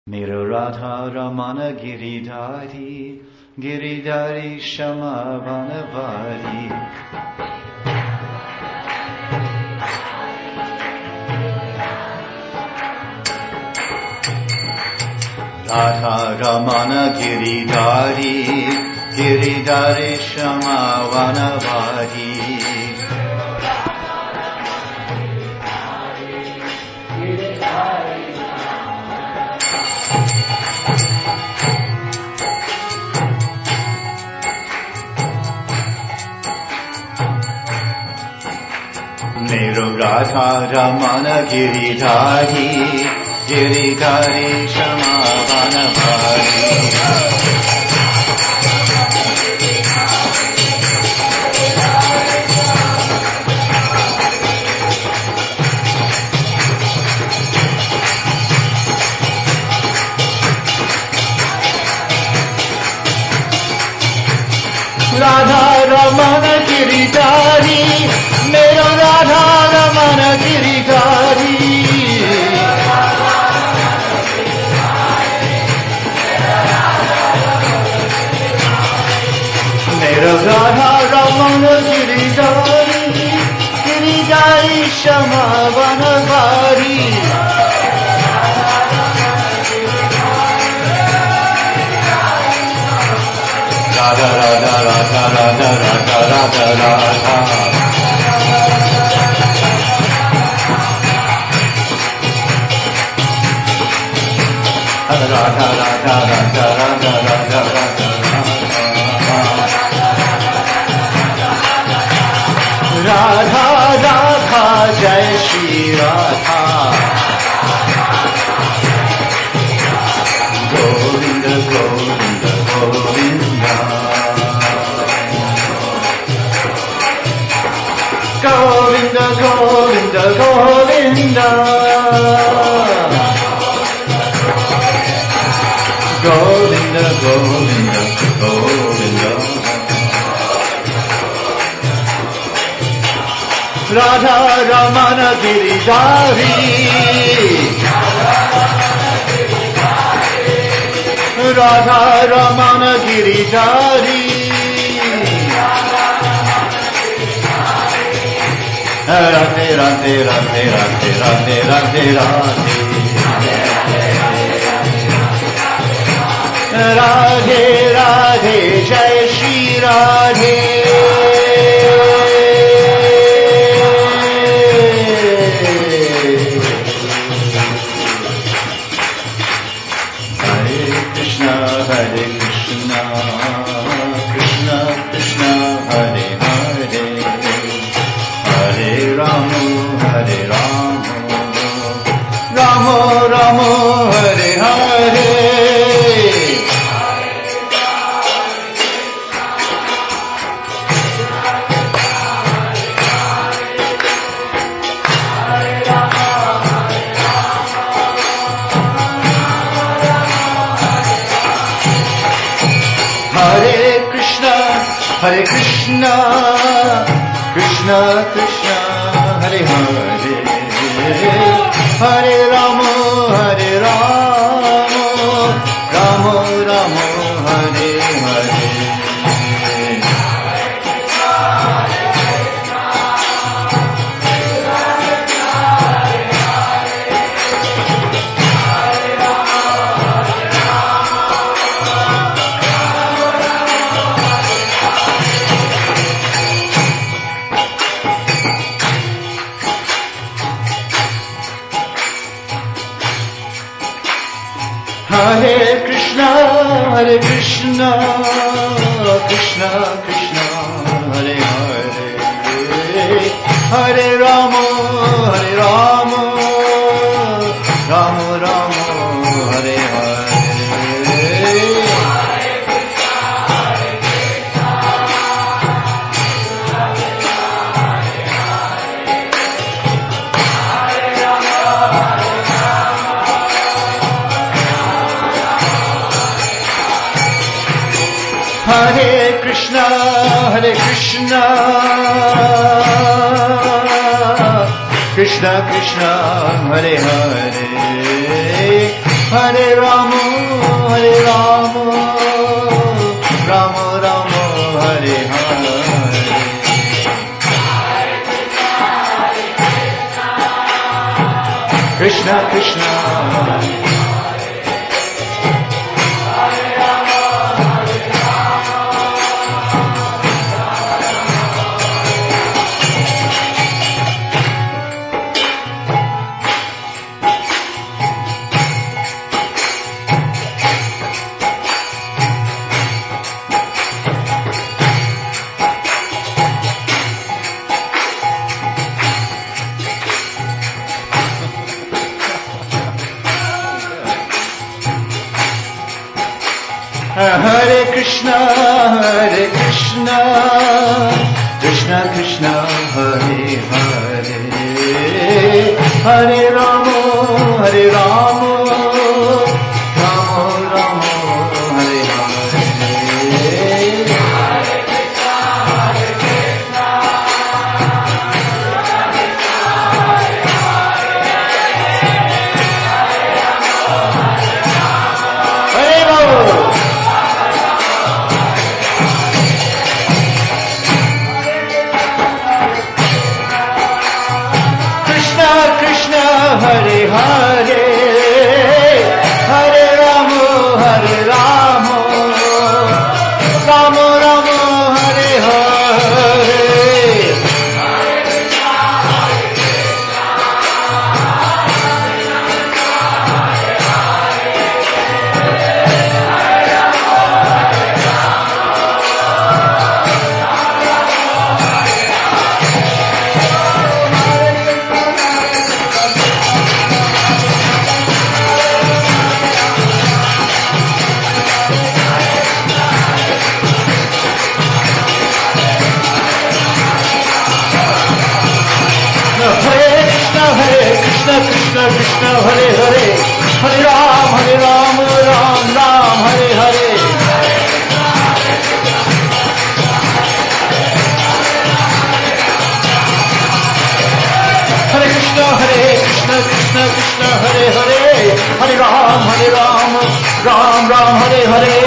Mera Radha Ramana Giridhari, Giridhari Shama Vanavari. Radha Ramana Giridhari, Giridhari Shama Vanavari. Mera Radha Ramana Giridhari, Giridhari Shama Vanavari. Radha Ramana Giridhari, Mera Radha Ramana Giridhari. Mera Radha Ramana Giridhari, Giridhari Shama Vanavari. Radha Radha Radha Radha Radha Radha Radha. Radha Radha Radha Radha Radha Radha. Radha Radha Jai Shri Radha. Govinda Govinda Govinda. Govinda Govinda Govinda. Govinda Govinda Govinda. Radha Ramana Giridhari, Radha Ramana Giridhari. Radhe Radhe Radhe Radhe Radhe Radhe Radhe. Radhe Radhe Jai Shri Radhe. Hare Krishna, Krishna Krishna, Hare Hare, Hare Rama, Hare Rama, Rama Rama, Hare Hare. Hare Krishna, Krishna Krishna, Hare Hare, Hare Rama, Hare Rama, Rama Rama, Hare Hare. Hare Krishna, Krishna Krishna, Hare Hare, Hare Rama, Hare Rama, Rama Rama, Hare Hare. Hare Krishna, Krishna Krishna, Hare Hare, Hare Rama, Hare Rama, Rama Rama, Hare Hare. Krishna Krishna, Hare Krishna, Krishna Krishna, Hare Hare, Hare Rama, Hare Rama, Rama Rama, Hare Hare. Hare Hare, Hare Rama, Hare Rama, Rama Rama, Hare Hare. Krishna Krishna, Hare Hare, Hare Ram, Ram Ram, Hare Hare. Hare Krishna, Krishna Krishna, Hare Hare, Hare Ram, Ram Ram, Hare Hare.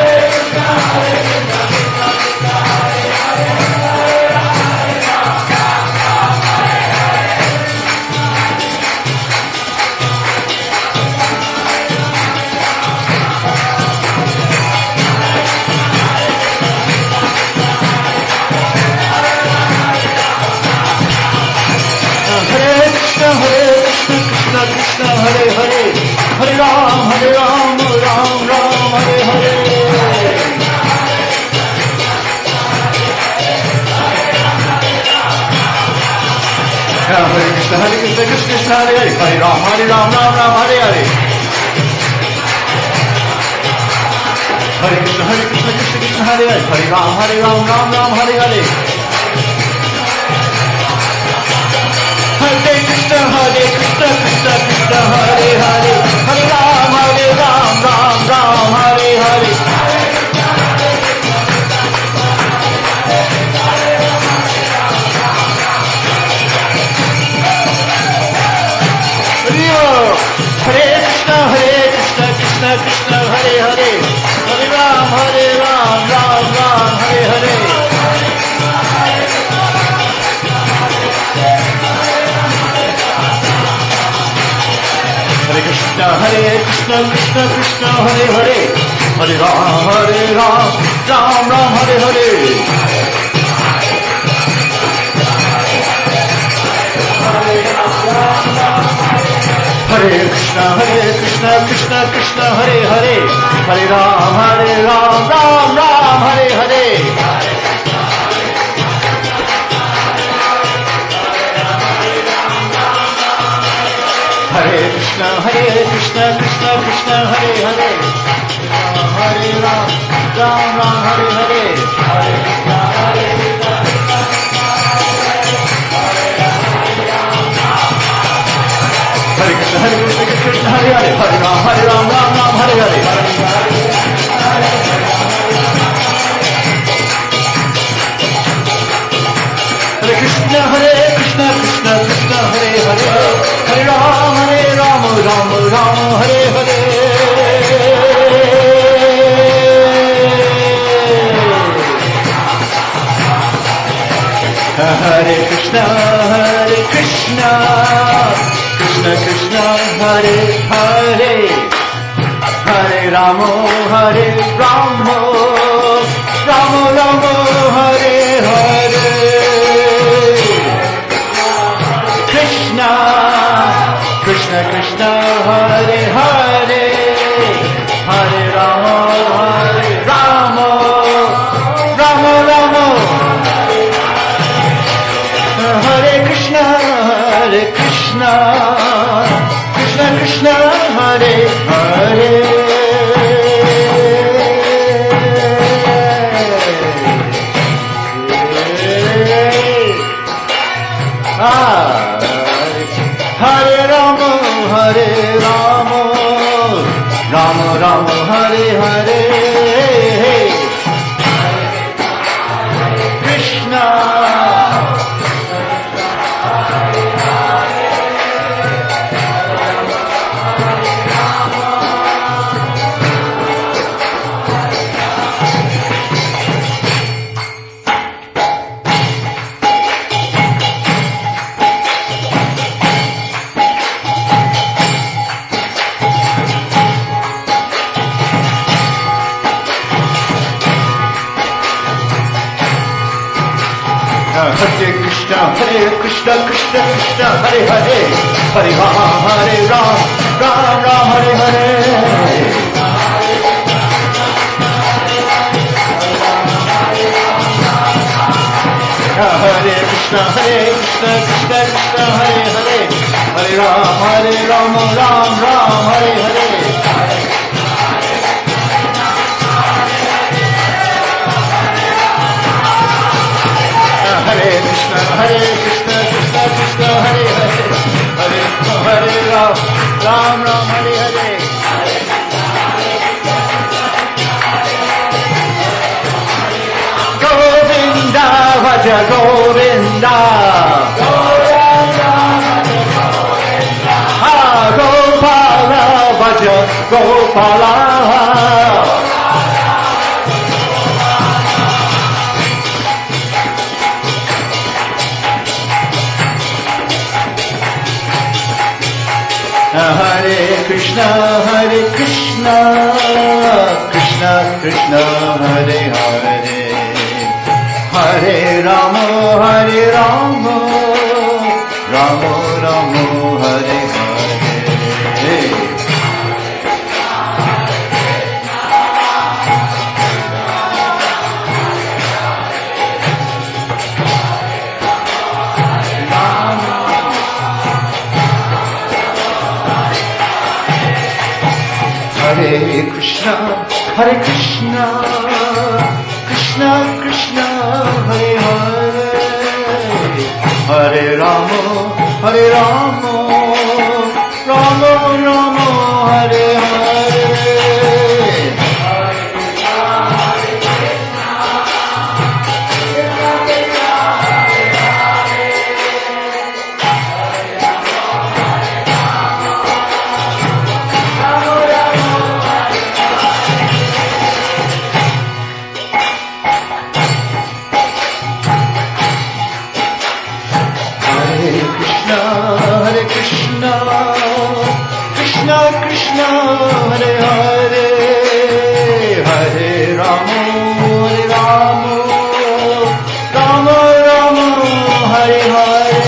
Krishna Krishna, Hare Hare, Hare Ram, Ram Ram, Hare Hare. Hare Krishna, Krishna Krishna, Hare Hare, Hare Ram, Ram Ram, Hare Hare. Hare Krishna, Krishna Krishna, Hare Hare, Hare Ram, Ram Ram, Hare Hare. Hare Krishna, Krishna Krishna, Hare Hare, Hare Ram, Ram Ram, Hare Hare. Hare Krishna, Krishna Krishna, Hare Hare, Hare Ram, Ram Ram, Hare Hare. Hare Krishna, Krishna Krishna, Hare Hare, Hare Ram, Ram Ram, Hare Hare. Hare Krishna, Krishna Krishna, Hare Hare, Hare Ram, Ram Ram, Hare Hare. Hare Krishna, Krishna Krishna, Hare Hare, Hare Ram, Ram Ram, Hare Hare. Hare Krishna, Hare Krishna, Hare Hare, Hare Ram, Ram Ram, Hare Hare. Hare Krishna, Krishna Krishna, Hare Hare, Hare Ram, Ram Ram, Hare Hare. Krishna, Hare Krishna, Krishna Krishna, Hare Hare, Hare Rama, Hare Rama, Rama Rama, Hare Hare. Krishna, Krishna Krishna, Hare Hare, Hare Rama, Hare Rama, Rama Rama, Hare Krishna, Krishna Krishna, Hare Hare. Hare Rama, Hare Rama, Rama Rama, Hare Hare. Krishna, Hare Krishna, Krishna Krishna, Hare Hare, Hare Rama, Hare Rama, Rama Rama, Hare Hare. Hare Krishna, Krishna Krishna, Hare Hare, Hare Rama, Rama Rama, Hare Hare. Hare Krishna, Krishna Krishna, Hare Hare, Hare Rama, Rama Rama, Hare Hare. Govinda, Bhaja Govinda, Ha Gopala, Bhaja Gopala. Hare Krishna, Krishna Krishna, Hare Hare, Hare Rama, Rama Rama, Hare Hare. Hare Krishna, Krishna Krishna, Hare Hare, Hare Rama, Rama Rama, Hare Hare. Krishna, Hare Hare, Hare Rama, Rama Rama, Hare Hare.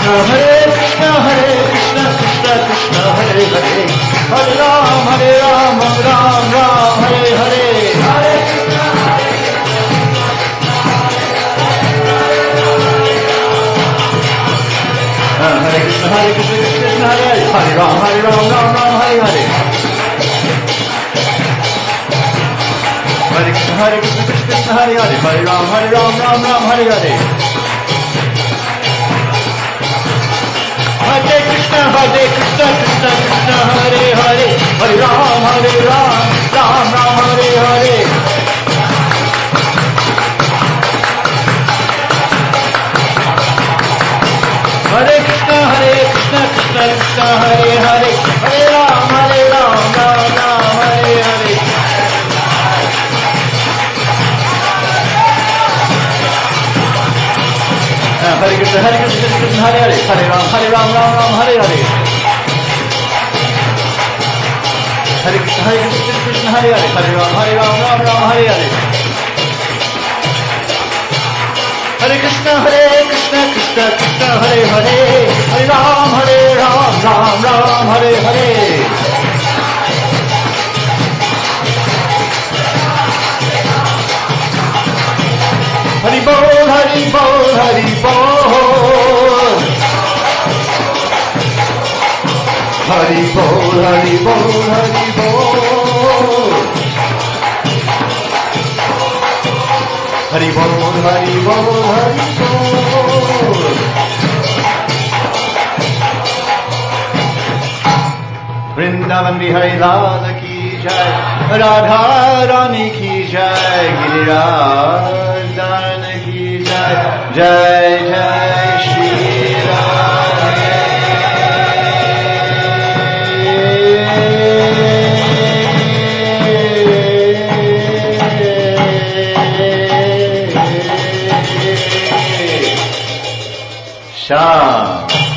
Krishna Krishna Krishna Hare Hare Hare Ram Ram Ram Hare Hare Hare Krishna Krishna Hare Hare Hare Ram Ram Ram Hare Hare Hare Krishna Krishna Hare Hare Hare Ram Ram Hare Hare Hare Krishna Krishna Krishna Hare Hare Hare Ram Ram Hare Hare Hare Krishna Krishna Krishna Hare Hare Hare Ram Ram Hare Hare Hare Krishna Krishna Hare Hare Hare Ram Hare Hare Hare Krishna Krishna Hare Hare Hare Ram Hare Hare Hare Krishna Krishna Krishna Hare Hare Hare Ram Hare Hare Hari Bol Hari Bol Hari Bol Hari Bol Hari Bol Hari Bol Hari Bol Hari Bol Hari Bol Vrindavan Bihari Lal ki jai Radha Rani ki jai Giriraj Dhan ki jai Jai Jai Shri Radhe Sham